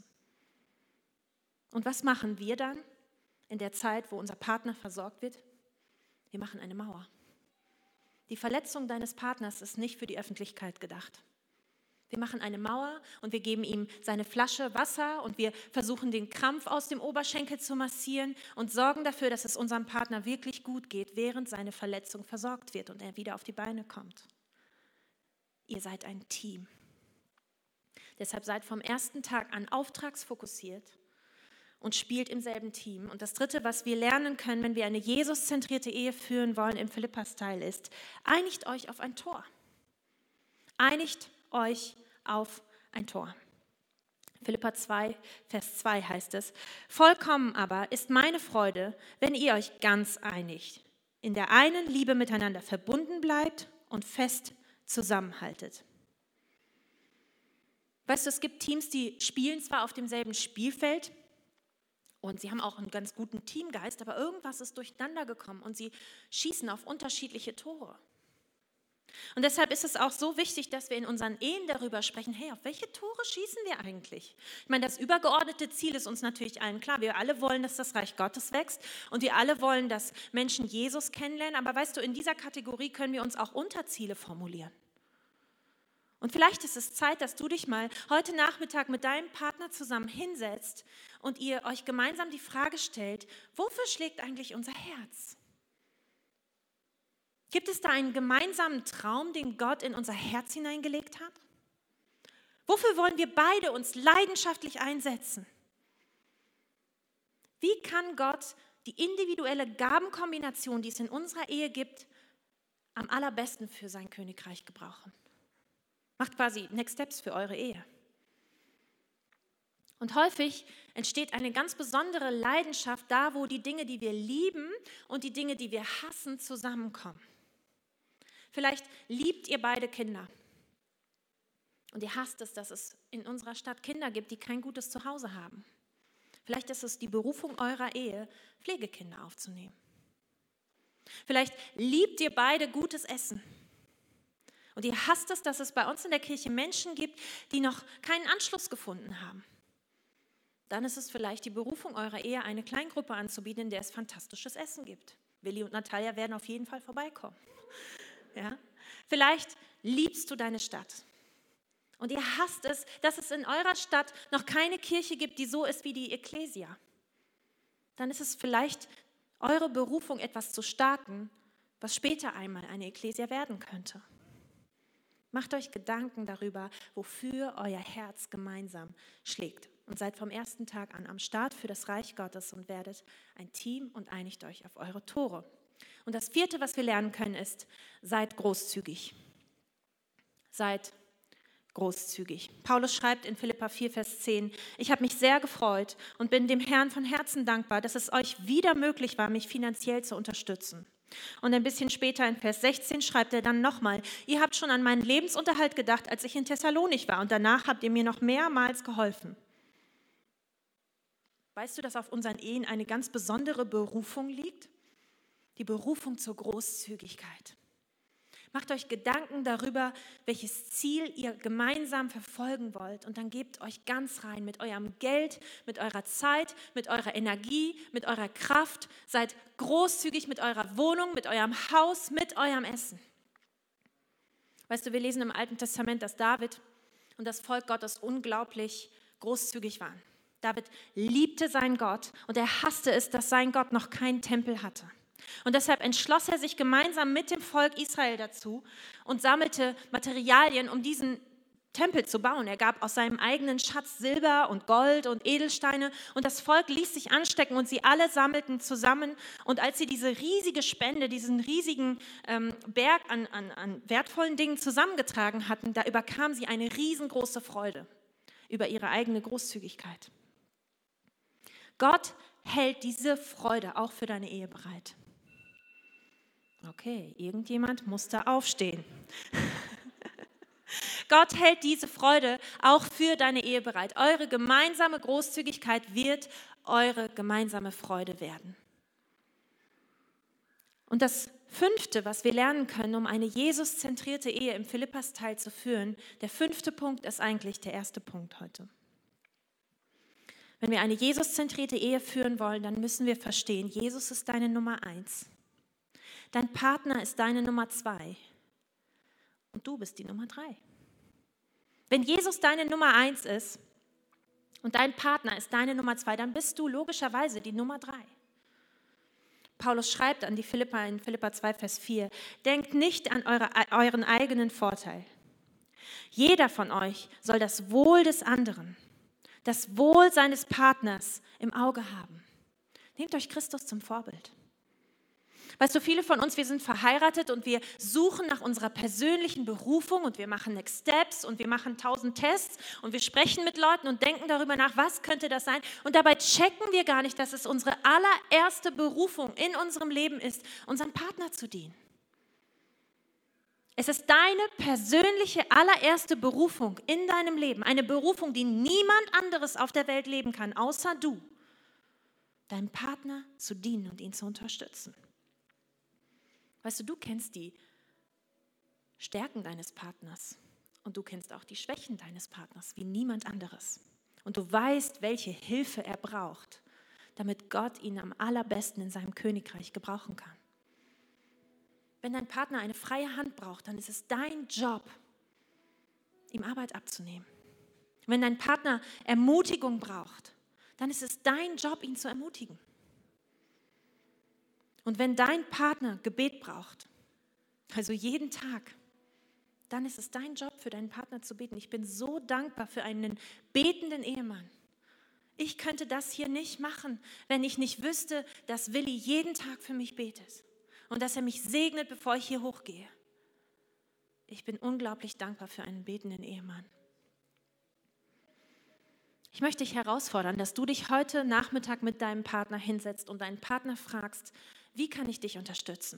Speaker 2: Und was machen wir dann? In der Zeit, wo unser Partner versorgt wird, wir machen eine Mauer. Die Verletzung deines Partners ist nicht für die Öffentlichkeit gedacht. Wir machen eine Mauer und wir geben ihm seine Flasche Wasser und wir versuchen den Krampf aus dem Oberschenkel zu massieren und sorgen dafür, dass es unserem Partner wirklich gut geht, während seine Verletzung versorgt wird und er wieder auf die Beine kommt. Ihr seid ein Team. Deshalb seid vom ersten Tag an auftragsfokussiert und spielt im selben Team. Und das Dritte, was wir lernen können, wenn wir eine Jesus-zentrierte Ehe führen wollen im Philippa-Style ist, einigt euch auf ein Tor. Einigt euch auf ein Tor. Philippa zwei, Vers zwei heißt es, vollkommen aber ist meine Freude, wenn ihr euch ganz einigt, in der einen Liebe miteinander verbunden bleibt und fest zusammenhaltet. Weißt du, es gibt Teams, die spielen zwar auf demselben Spielfeld, und sie haben auch einen ganz guten Teamgeist, aber irgendwas ist durcheinander gekommen und sie schießen auf unterschiedliche Tore. Und deshalb ist es auch so wichtig, dass wir in unseren Ehen darüber sprechen, hey, auf welche Tore schießen wir eigentlich? Ich meine, das übergeordnete Ziel ist uns natürlich allen klar. Wir alle wollen, dass das Reich Gottes wächst und wir alle wollen, dass Menschen Jesus kennenlernen. Aber weißt du, in dieser Kategorie können wir uns auch Unterziele formulieren. Und vielleicht ist es Zeit, dass du dich mal heute Nachmittag mit deinem Partner zusammen hinsetzt und ihr euch gemeinsam die Frage stellt, wofür schlägt eigentlich unser Herz? Gibt es da einen gemeinsamen Traum, den Gott in unser Herz hineingelegt hat? Wofür wollen wir beide uns leidenschaftlich einsetzen? Wie kann Gott die individuelle Gabenkombination, die es in unserer Ehe gibt, am allerbesten für sein Königreich gebrauchen? Macht quasi Next Steps für eure Ehe. Und häufig entsteht eine ganz besondere Leidenschaft da, wo die Dinge, die wir lieben und die Dinge, die wir hassen, zusammenkommen. Vielleicht liebt ihr beide Kinder und ihr hasst es, dass es in unserer Stadt Kinder gibt, die kein gutes Zuhause haben. Vielleicht ist es die Berufung eurer Ehe, Pflegekinder aufzunehmen. Vielleicht liebt ihr beide gutes Essen. Und ihr hasst es, dass es bei uns in der Kirche Menschen gibt, die noch keinen Anschluss gefunden haben. Dann ist es vielleicht die Berufung eurer Ehe, eine Kleingruppe anzubieten, in der es fantastisches Essen gibt. Willi und Natalia werden auf jeden Fall vorbeikommen. Ja? Vielleicht liebst du deine Stadt und ihr hasst es, dass es in eurer Stadt noch keine Kirche gibt, die so ist wie die Ekklesia. Dann ist es vielleicht eure Berufung, etwas zu starten, was später einmal eine Ekklesia werden könnte. Macht euch Gedanken darüber, wofür euer Herz gemeinsam schlägt. Und seid vom ersten Tag an am Start für das Reich Gottes und werdet ein Team und einigt euch auf eure Tore. Und das vierte, was wir lernen können, ist, seid großzügig. Seid großzügig. Paulus schreibt in Philipper vier, Vers zehn, ich habe mich sehr gefreut und bin dem Herrn von Herzen dankbar, dass es euch wieder möglich war, mich finanziell zu unterstützen. Und ein bisschen später in Vers sechzehn schreibt er dann nochmal, ihr habt schon an meinen Lebensunterhalt gedacht, als ich in Thessalonik war und danach habt ihr mir noch mehrmals geholfen. Weißt du, dass auf unseren Ehen eine ganz besondere Berufung liegt? Die Berufung zur Großzügigkeit. Macht euch Gedanken darüber, welches Ziel ihr gemeinsam verfolgen wollt und dann gebt euch ganz rein mit eurem Geld, mit eurer Zeit, mit eurer Energie, mit eurer Kraft. Seid großzügig mit eurer Wohnung, mit eurem Haus, mit eurem Essen. Weißt du, wir lesen im Alten Testament, dass David und das Volk Gottes unglaublich großzügig waren. David liebte seinen Gott und er hasste es, dass sein Gott noch keinen Tempel hatte. Und deshalb entschloss er sich gemeinsam mit dem Volk Israel dazu und sammelte Materialien, um diesen Tempel zu bauen. Er gab aus seinem eigenen Schatz Silber und Gold und Edelsteine und das Volk ließ sich anstecken und sie alle sammelten zusammen. Und als sie diese riesige Spende, diesen riesigen ähm, Berg an, an, an wertvollen Dingen zusammengetragen hatten, da überkam sie eine riesengroße Freude über ihre eigene Großzügigkeit. Gott hält diese Freude auch für deine Ehe bereit. Okay, irgendjemand muss da aufstehen. Gott hält diese Freude auch für deine Ehe bereit. Eure gemeinsame Großzügigkeit wird eure gemeinsame Freude werden. Und das Fünfte, was wir lernen können, um eine Jesus-zentrierte Ehe im Philippas-Teil zu führen, der fünfte Punkt ist eigentlich der erste Punkt heute. Wenn wir eine Jesus-zentrierte Ehe führen wollen, dann müssen wir verstehen, Jesus ist deine Nummer eins. Dein Partner ist deine Nummer zwei. Und du bist die Nummer drei. Wenn Jesus deine Nummer eins ist und dein Partner ist deine Nummer zwei, dann bist du logischerweise die Nummer drei. Paulus schreibt an die Philipper in Philipper zwei, Vers vier, denkt nicht an eure, euren eigenen Vorteil. Jeder von euch soll das Wohl des anderen, das Wohl seines Partners im Auge haben. Nehmt euch Christus zum Vorbild. Weißt du, viele von uns, wir sind verheiratet und wir suchen nach unserer persönlichen Berufung und wir machen Next Steps und wir machen tausend Tests und wir sprechen mit Leuten und denken darüber nach, was könnte das sein? Und dabei checken wir gar nicht, dass es unsere allererste Berufung in unserem Leben ist, unserem Partner zu dienen. Es ist deine persönliche allererste Berufung in deinem Leben, eine Berufung, die niemand anderes auf der Welt leben kann, außer du, deinem Partner zu dienen und ihn zu unterstützen. Weißt du, du kennst die Stärken deines Partners und du kennst auch die Schwächen deines Partners wie niemand anderes. Und du weißt, welche Hilfe er braucht, damit Gott ihn am allerbesten in seinem Königreich gebrauchen kann. Wenn dein Partner eine freie Hand braucht, dann ist es dein Job, ihm Arbeit abzunehmen. Wenn dein Partner Ermutigung braucht, dann ist es dein Job, ihn zu ermutigen. Und wenn dein Partner Gebet braucht, also jeden Tag, dann ist es dein Job, für deinen Partner zu beten. Ich bin so dankbar für einen betenden Ehemann. Ich könnte das hier nicht machen, wenn ich nicht wüsste, dass Willi jeden Tag für mich betet und dass er mich segnet, bevor ich hier hochgehe. Ich bin unglaublich dankbar für einen betenden Ehemann. Ich möchte dich herausfordern, dass du dich heute Nachmittag mit deinem Partner hinsetzt und deinen Partner fragst, wie kann ich dich unterstützen?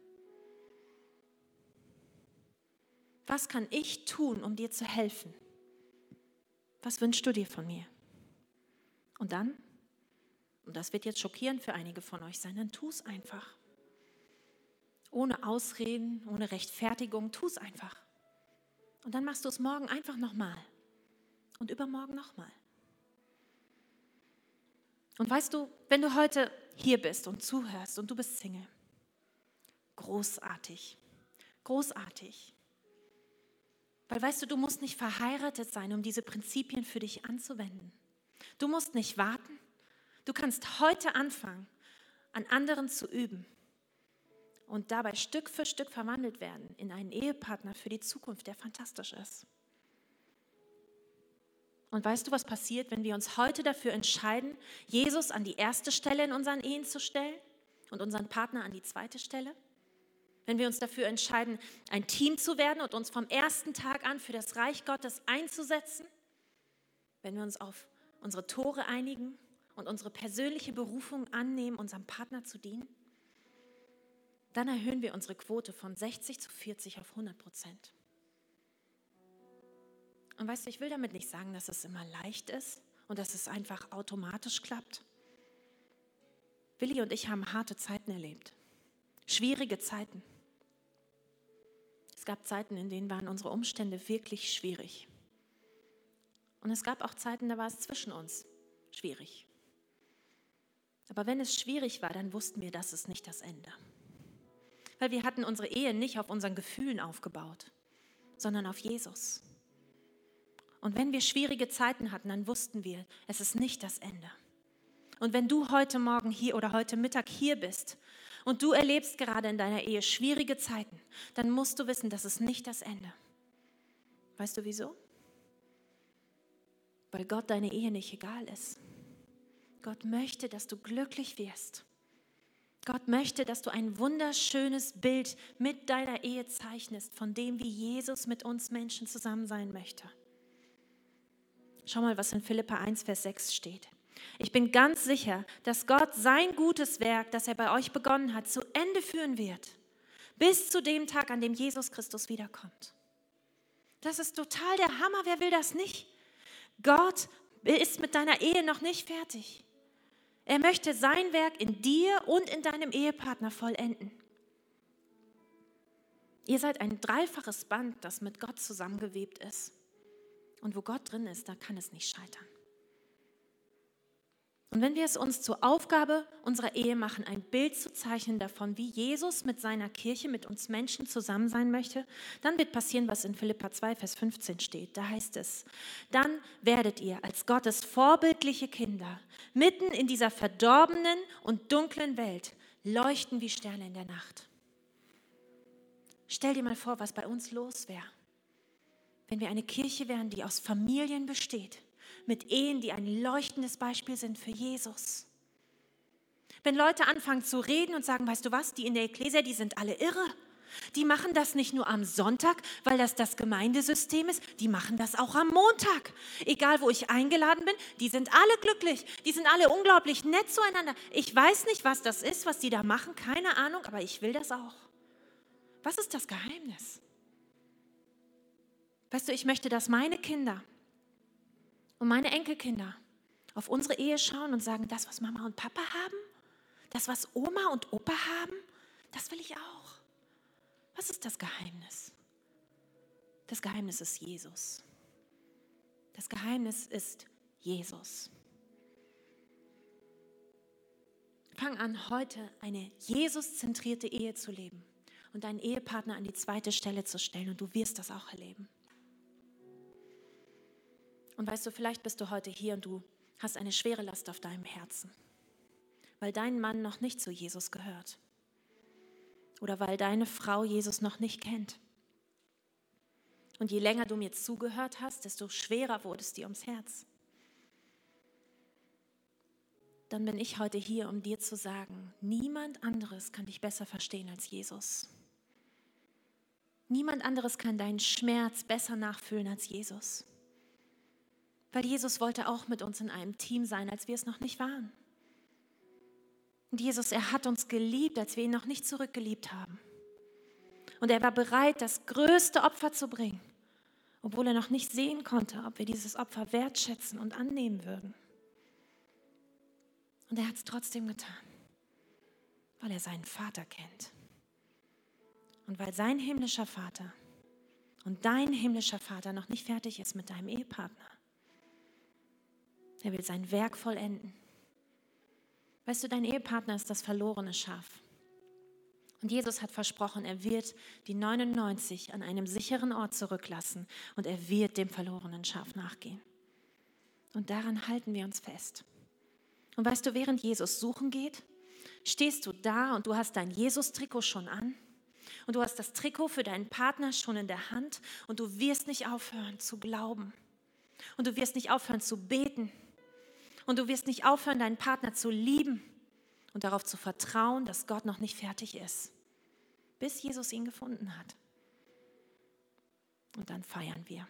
Speaker 2: Was kann ich tun, um dir zu helfen? Was wünschst du dir von mir? Und dann, und das wird jetzt schockierend für einige von euch sein, dann tu es einfach. Ohne Ausreden, ohne Rechtfertigung, tu es einfach. Und dann machst du es morgen einfach nochmal und übermorgen nochmal. Und weißt du, wenn du heute hier bist und zuhörst und du bist Single, großartig, großartig. Weil weißt du, du musst nicht verheiratet sein, um diese Prinzipien für dich anzuwenden. Du musst nicht warten. Du kannst heute anfangen, an anderen zu üben und dabei Stück für Stück verwandelt werden in einen Ehepartner für die Zukunft, der fantastisch ist. Und weißt du, was passiert, wenn wir uns heute dafür entscheiden, Jesus an die erste Stelle in unseren Ehen zu stellen und unseren Partner an die zweite Stelle? Wenn wir uns dafür entscheiden, ein Team zu werden und uns vom ersten Tag an für das Reich Gottes einzusetzen? Wenn wir uns auf unsere Tore einigen und unsere persönliche Berufung annehmen, unserem Partner zu dienen? Dann erhöhen wir unsere Quote von sechzig zu vierzig auf hundert Prozent. Und weißt du, ich will damit nicht sagen, dass es immer leicht ist und dass es einfach automatisch klappt. Willi und ich haben harte Zeiten erlebt, schwierige Zeiten. Es gab Zeiten, in denen waren unsere Umstände wirklich schwierig. Und es gab auch Zeiten, da war es zwischen uns schwierig. Aber wenn es schwierig war, dann wussten wir, das ist nicht das Ende. Weil wir hatten unsere Ehe nicht auf unseren Gefühlen aufgebaut, sondern auf Jesus. Und wenn wir schwierige Zeiten hatten, dann wussten wir, es ist nicht das Ende. Und wenn du heute Morgen hier oder heute Mittag hier bist und du erlebst gerade in deiner Ehe schwierige Zeiten, dann musst du wissen, das ist nicht das Ende. Weißt du wieso? Weil Gott deine Ehe nicht egal ist. Gott möchte, dass du glücklich wirst. Gott möchte, dass du ein wunderschönes Bild mit deiner Ehe zeichnest, von dem, wie Jesus mit uns Menschen zusammen sein möchte. Schau mal, was in Philipper eins, Vers sechs steht. Ich bin ganz sicher, dass Gott sein gutes Werk, das er bei euch begonnen hat, zu Ende führen wird, bis zu dem Tag, an dem Jesus Christus wiederkommt. Das ist total der Hammer, wer will das nicht? Gott ist mit deiner Ehe noch nicht fertig. Er möchte sein Werk in dir und in deinem Ehepartner vollenden. Ihr seid ein dreifaches Band, das mit Gott zusammengewebt ist. Und wo Gott drin ist, da kann es nicht scheitern. Und wenn wir es uns zur Aufgabe unserer Ehe machen, ein Bild zu zeichnen davon, wie Jesus mit seiner Kirche, mit uns Menschen zusammen sein möchte, dann wird passieren, was in Philipper zwei, Vers fünfzehn steht. Da heißt es, dann werdet ihr als Gottes vorbildliche Kinder mitten in dieser verdorbenen und dunklen Welt leuchten wie Sterne in der Nacht. Stell dir mal vor, was bei uns los wäre, wenn wir eine Kirche wären, die aus Familien besteht, mit Ehen, die ein leuchtendes Beispiel sind für Jesus. Wenn Leute anfangen zu reden und sagen, weißt du was, die in der Ekklesia, die sind alle irre. Die machen das nicht nur am Sonntag, weil das das Gemeindesystem ist, die machen das auch am Montag. Egal, wo ich eingeladen bin, die sind alle glücklich, die sind alle unglaublich nett zueinander. Ich weiß nicht, was das ist, was die da machen, keine Ahnung, aber ich will das auch. Was ist das Geheimnis? Weißt du, ich möchte, dass meine Kinder und meine Enkelkinder auf unsere Ehe schauen und sagen, das, was Mama und Papa haben, das, was Oma und Opa haben, das will ich auch. Was ist das Geheimnis? Das Geheimnis ist Jesus. Das Geheimnis ist Jesus. Fang an, heute eine Jesus-zentrierte Ehe zu leben und deinen Ehepartner an die zweite Stelle zu stellen und du wirst das auch erleben. Und weißt du, vielleicht bist du heute hier und du hast eine schwere Last auf deinem Herzen, weil dein Mann noch nicht zu Jesus gehört oder weil deine Frau Jesus noch nicht kennt. Und je länger du mir zugehört hast, desto schwerer wurde es dir ums Herz. Dann bin ich heute hier, um dir zu sagen, niemand anderes kann dich besser verstehen als Jesus. Niemand anderes kann deinen Schmerz besser nachfühlen als Jesus. Weil Jesus wollte auch mit uns in einem Team sein, als wir es noch nicht waren. Und Jesus, er hat uns geliebt, als wir ihn noch nicht zurückgeliebt haben. Und er war bereit, das größte Opfer zu bringen, obwohl er noch nicht sehen konnte, ob wir dieses Opfer wertschätzen und annehmen würden. Und er hat es trotzdem getan, weil er seinen Vater kennt. Und weil sein himmlischer Vater und dein himmlischer Vater noch nicht fertig ist mit deinem Ehepartner. Er will sein Werk vollenden. Weißt du, dein Ehepartner ist das verlorene Schaf. Und Jesus hat versprochen, er wird die neunundneunzig an einem sicheren Ort zurücklassen und er wird dem verlorenen Schaf nachgehen. Und daran halten wir uns fest. Und weißt du, während Jesus suchen geht, stehst du da und du hast dein Jesus-Trikot schon an und du hast das Trikot für deinen Partner schon in der Hand und du wirst nicht aufhören zu glauben und du wirst nicht aufhören zu beten und du wirst nicht aufhören, deinen Partner zu lieben und darauf zu vertrauen, dass Gott noch nicht fertig ist, bis Jesus ihn gefunden hat. Und dann feiern wir.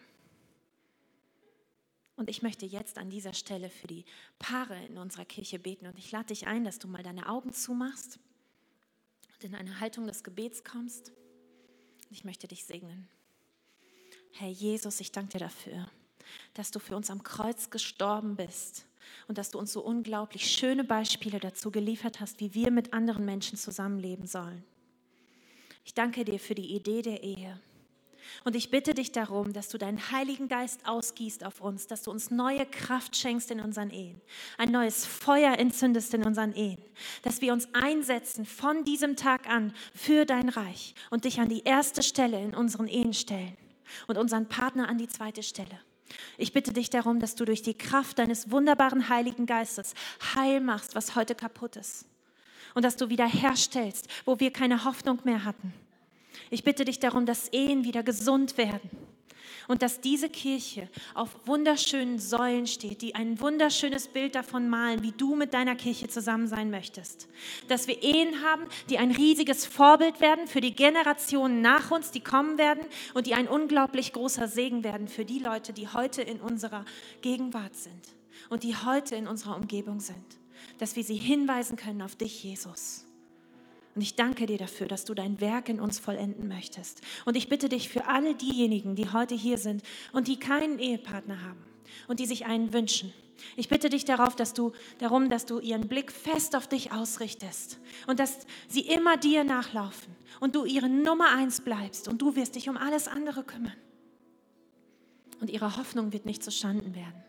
Speaker 2: Und ich möchte jetzt an dieser Stelle für die Paare in unserer Kirche beten. Und ich lade dich ein, dass du mal deine Augen zumachst und in eine Haltung des Gebets kommst. Und ich möchte dich segnen. Herr Jesus, ich danke dir dafür, dass du für uns am Kreuz gestorben bist und dass du uns so unglaublich schöne Beispiele dazu geliefert hast, wie wir mit anderen Menschen zusammenleben sollen. Ich danke dir für die Idee der Ehe. Und ich bitte dich darum, dass du deinen Heiligen Geist ausgießt auf uns, dass du uns neue Kraft schenkst in unseren Ehen, ein neues Feuer entzündest in unseren Ehen, dass wir uns einsetzen von diesem Tag an für dein Reich und dich an die erste Stelle in unseren Ehen stellen und unseren Partner an die zweite Stelle. Ich bitte dich darum, dass du durch die Kraft deines wunderbaren Heiligen Geistes heil machst, was heute kaputt ist. Und dass du wieder herstellst, wo wir keine Hoffnung mehr hatten. Ich bitte dich darum, dass Ehen wieder gesund werden und dass diese Kirche auf wunderschönen Säulen steht, die ein wunderschönes Bild davon malen, wie du mit deiner Kirche zusammen sein möchtest. Dass wir Ehen haben, die ein riesiges Vorbild werden für die Generationen nach uns, die kommen werden und die ein unglaublich großer Segen werden für die Leute, die heute in unserer Gegenwart sind und die heute in unserer Umgebung sind. Dass wir sie hinweisen können auf dich, Jesus. Und ich danke dir dafür, dass du dein Werk in uns vollenden möchtest. Und ich bitte dich für alle diejenigen, die heute hier sind und die keinen Ehepartner haben und die sich einen wünschen. Ich bitte dich darauf, dass du, darum, dass du ihren Blick fest auf dich ausrichtest und dass sie immer dir nachlaufen und du ihre Nummer eins bleibst und du wirst dich um alles andere kümmern. Und ihre Hoffnung wird nicht zustande werden.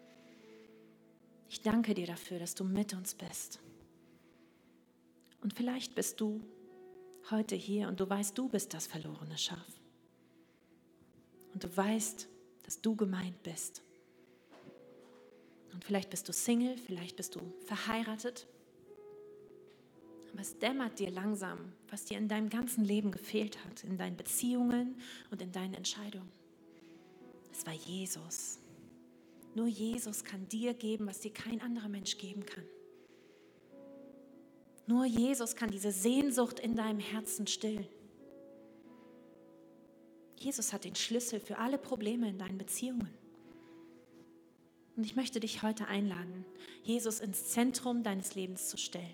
Speaker 2: Ich danke dir dafür, dass du mit uns bist. Und vielleicht bist du heute hier und du weißt, du bist das verlorene Schaf. Und du weißt, dass du gemeint bist. Und vielleicht bist du Single, vielleicht bist du verheiratet. Aber es dämmert dir langsam, was dir in deinem ganzen Leben gefehlt hat, in deinen Beziehungen und in deinen Entscheidungen. Es war Jesus. Nur Jesus kann dir geben, was dir kein anderer Mensch geben kann. Nur Jesus kann diese Sehnsucht in deinem Herzen stillen. Jesus hat den Schlüssel für alle Probleme in deinen Beziehungen. Und ich möchte dich heute einladen, Jesus ins Zentrum deines Lebens zu stellen.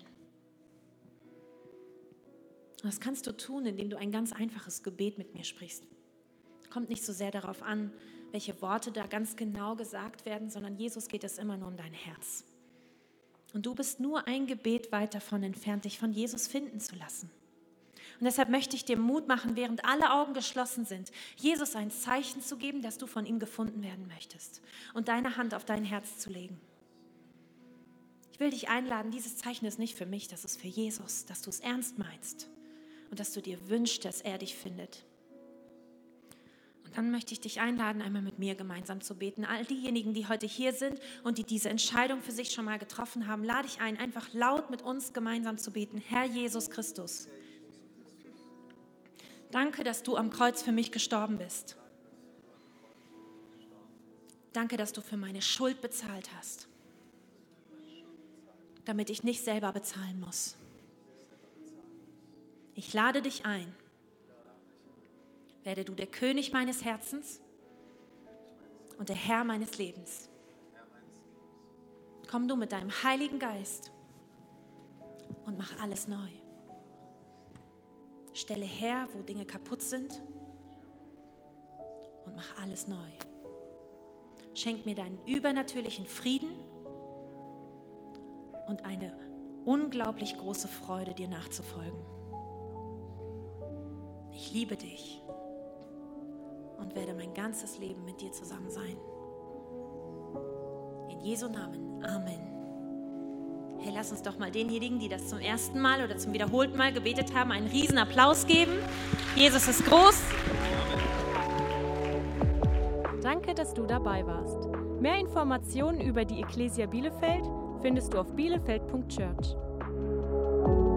Speaker 2: Und das kannst du tun, indem du ein ganz einfaches Gebet mit mir sprichst. Es kommt nicht so sehr darauf an, welche Worte da ganz genau gesagt werden, sondern Jesus geht es immer nur um dein Herz. Und du bist nur ein Gebet weit davon entfernt, dich von Jesus finden zu lassen. Und deshalb möchte ich dir Mut machen, während alle Augen geschlossen sind, Jesus ein Zeichen zu geben, dass du von ihm gefunden werden möchtest und deine Hand auf dein Herz zu legen. Ich will dich einladen, dieses Zeichen ist nicht für mich, das ist für Jesus, dass du es ernst meinst und dass du dir wünschst, dass er dich findet. Und dann möchte ich dich einladen, einmal mit mir gemeinsam zu beten. All diejenigen, die heute hier sind und die diese Entscheidung für sich schon mal getroffen haben, lade ich ein, einfach laut mit uns gemeinsam zu beten. Herr Jesus Christus, danke, dass du am Kreuz für mich gestorben bist. Danke, dass du für meine Schuld bezahlt hast, damit ich nicht selber bezahlen muss. Ich lade dich ein. Werde du der König meines Herzens und der Herr meines Lebens. Komm du mit deinem Heiligen Geist und mach alles neu. Stelle her, wo Dinge kaputt sind und mach alles neu. Schenk mir deinen übernatürlichen Frieden und eine unglaublich große Freude, dir nachzufolgen. Ich liebe dich und werde mein ganzes Leben mit dir zusammen sein. In Jesu Namen. Amen. Hey, lass uns doch mal denjenigen, die das zum ersten Mal oder zum wiederholten Mal gebetet haben, einen riesen Applaus geben. Jesus ist groß.
Speaker 1: Danke, dass du dabei warst. Mehr Informationen über die Ecclesia Bielefeld findest du auf bielefeld punkt church.